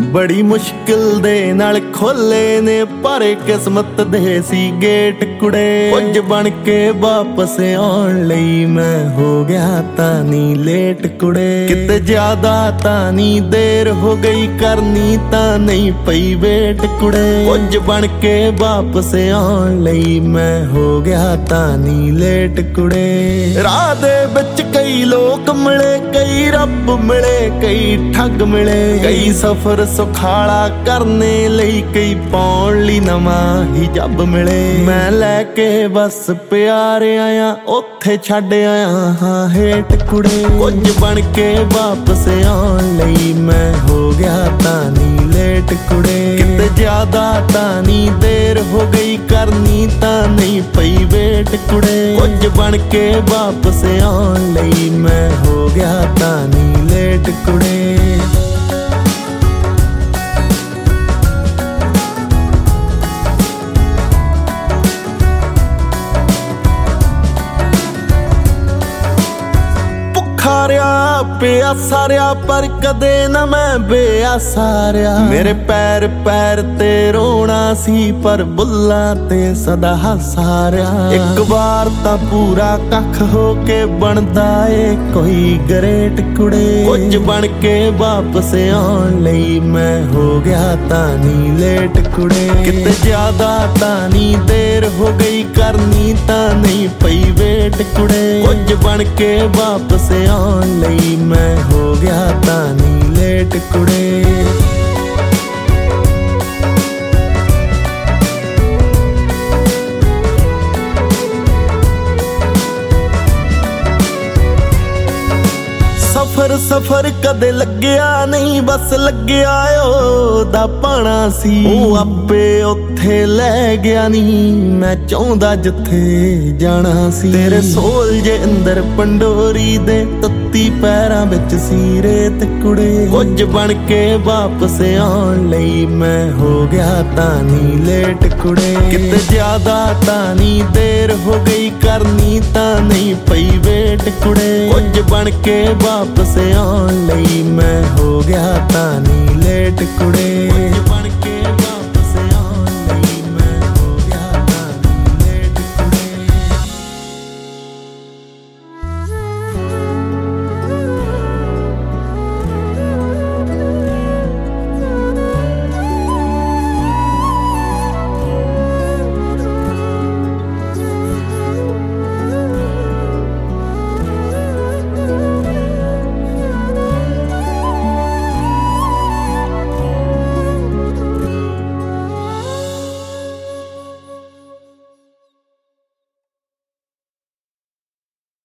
ਬੜੀ ਮੁਸ਼ਕਿਲ ਦੇ ਨਾਲ ਖੋਲੇ ਨੇ ਪਰ ਕਿਸਮਤ ਦੇ ਸੀ ਗੇਟ ਕੁੜੇ। ਕੁਝ ਬਣ ਕੇ ਵਾਪਸ ਆਉਣ ਲਈ ਮੈਂ ਹੋ ਗਿਆ ਤਾਂ ਨੀ ਲੇਟ ਕੁੜੇ। ਕਿਤੇ ਜ਼ਿਆਦਾ ਤਾਂ ਨੀ ਦੇਰ ਹੋ ਗਈ ਕਰਨੀ ਤਾਂ ਨਹੀਂ ਪਈ ਵੇਟ ਕੁੜੇ। ਕੁਝ ਬਣ ਕੇ ਵਾਪਸ ਆਉਣ ਲਈ ਮੈਂ ਹੋ ਗਿਆ ਤਾਂ ਨੀ ਲੇਟ ਕੁੜੇ। ਰਾਹ ਦੇ ਵਿੱਚ ਕਈ ਲੋਕ ਮਿਲੇ, ਕਈ ਰੱਬ ਮਿਲੇ, ਕਈ ਠੱਗ ਮਿਲੇ, ਕਈ ਸਫ਼ਰ ਸੁਖਾਲਾ ਕਰਨੇ ਲਈ, ਕਈ ਪਾਉਣ ਲਈ ਨਵਾਂ ਹੀ ਜੱਬ ਮਿਲੇ। ਮੈਂ ਲੈ ਕੇ ਬਸ ਪਿਆਰ ਆਇਆ ਉੱਥੇ ਛੱਡ ਆਇਆ ਹਾਂ ਹੇਠ ਕੁੜੇ। ਕੁਝ ਬਣ ਕੇ ਵਾਪਸ ਆਉਣ ਲਈ ਮੈਂ ਹੋ ਗਿਆ ਤਾਂ ਨੀ ਲੇਟ ਕੁੜੇ। ਕਿਤੇ ਜ਼ਿਆਦਾ ਤਾਂ ਨੀ ਦੇਰ ਹੋ ਗਈ ਕਰਨੀ ਤਾਂ ਨਹੀਂ ਪਈ ਵੇਟ ਕੁੜੇ। ਕੁਝ ਬਣ ਕੇ ਵਾਪਸ ਆਉਣ ਲਈ ਮੈਂ ਹੋ ਗਿਆ ਤਾਂ ਨੀ ਲੇਟ ਕੁੜੇ। ਖਾਰਿਆ ਪਿਆਸਾ ਰਿਆ ਪਰ ਕਦੇ ਨਾ ਮੈਂ ਬੇਆਸਾ ਰਿਆ। ਮੇਰੇ ਪੈਰ ਪੈਰ ਤੇ ਰੋਣਾ ਸੀ ਪਰ ਬੁੱਲਾਂ ਤੇ ਸਦਾ ਹਾਸਾ ਰਿਆ। ਇੱਕ ਵਾਰ ਤਾਂ ਪੂਰਾ ਕੱਖ ਹੋ ਕੇ ਬਣਦਾ ਏ ਕੋਈ ਗਰੇਟ ਕੁੜੇ। ਕੁਝ ਬਣ ਕੇ ਵਾਪਸ ਆਉਣ ਲਈ ਮੈਂ ਹੋ ਗਿਆ ਤਾਂ ਨੀ ਲੇਟ ਕੁੜੇ। ਕਿਤੇ ਜ਼ਿਆਦਾ ਤਾਂ ਨੀ ਦੇਰ ਹੋ ਗਈ ਕਰਨੀ ਤਾਂ ਨਹੀਂ ਪਈ ਵੇਟ ਕੁੜੇ। ਕੁਝ ਬਣ ਕੇ ਵਾਪਸ ਆਉਣ ਲਈ ਮੈਂ ਹੋ ਗਿਆ ਤਾਂ ਨੀ ਲੇਟ ਕੁੜੇ। ਸਫਰ ਕਦੇ ਲੱਗਿਆ ਨਹੀਂ ਬਸ ਲੱਗਿਆ ਉਹਦਾ ਪਾਣਾ ਸੀ। ਉਹ ਆਪੇ ਉੱਥੇ ਲੈ ਗਿਆ ਨਹੀਂ ਮੈਂ ਚਾਹੁੰਦਾ ਜਿੱਥੇ ਜਾਣਾ ਸੀ। ਤੇਰੇ ਸੋਲ ਜੇ ਅੰਦਰ ਪੰਡੋਰੀ ਦੇ ਤੱਤੀ ਪੈਰਾਂ ਵਿੱਚ ਸੀ ਰੇਤ ਕੁੜੇ। ਕੁਝ ਬਣ ਕੇ ਵਾਪਸ ਆਉਣ ਲਈ ਮੈਂ ਹੋ ਗਿਆ ਤਾਂ ਨੀ ਲੇਟ ਕੁੜੇ। ਕਿਤੇ ਜ਼ਿਆਦਾ ਤਾਂ ਨੀ ਦੇਰ ਹੋ ਗਈ ਕਰਨੀ ਤਾਂ ਨਹੀਂ ਪਈ ਵੇਟ ਕੁੜੇ। ਕੁਝ ਬਣ ਕੇ ਵਾਪਸ ਆਉਣ ਲਈ ਮੈਂ ਹੋ ਗਿਆ ਤਾਂ ਨੀ ਲੇਟ ਕੁੜੇ।